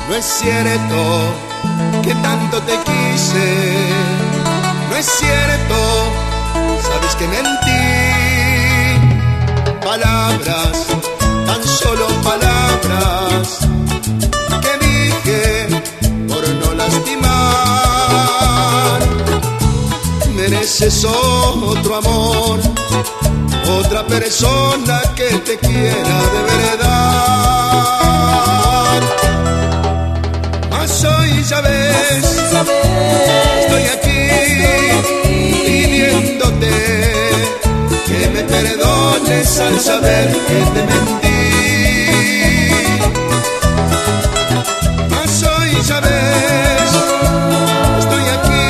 No es cierto que tanto te quise, no es cierto, sabes que mentí. Palabras, tan solo palabras, que dije por no lastimar. Mereces otro amor, otra persona que te quiera de verdad. Mas hoy ya ves, estoy aquí pidiéndote que me perdones al saber que te mentí. Mas hoy ya ves, estoy aquí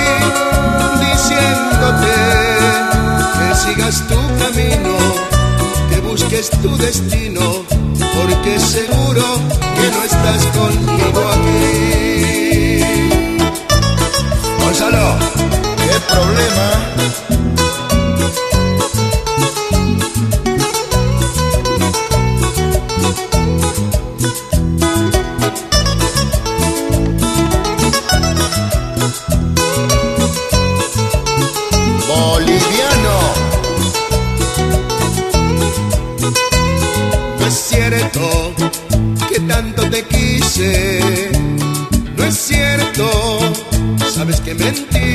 diciéndote que sigas tu camino, que busques tu destino, porque seguro que no estás conmigo aquí. Gonzalo, ¿qué problema? Boliviano. No es cierto que tanto te quise, no es cierto, sabes que mentí.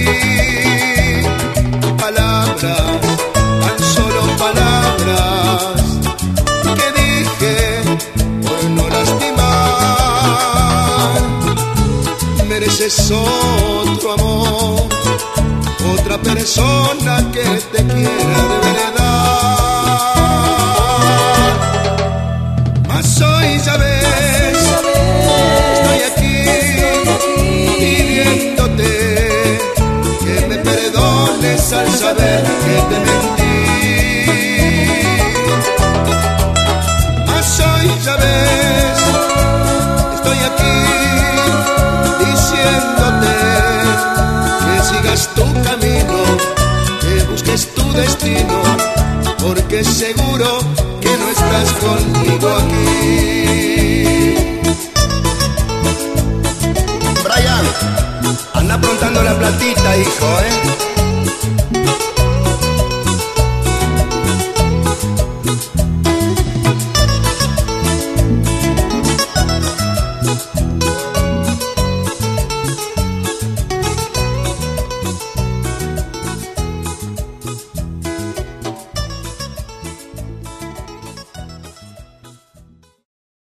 Palabras, tan solo palabras, que dije por no lastimar. Mereces otro amor, otra persona que te quiera de verdad. Mas hoy ya ves, estoy aquí pidiéndote que me perdones al saber que te mentí. Mas hoy ya ves, estoy aquí diciéndote que sigas tu camino, que busques tu destino, porque seguro que no estás conmigo aquí. Brian, anda aprontando la platita, hijo,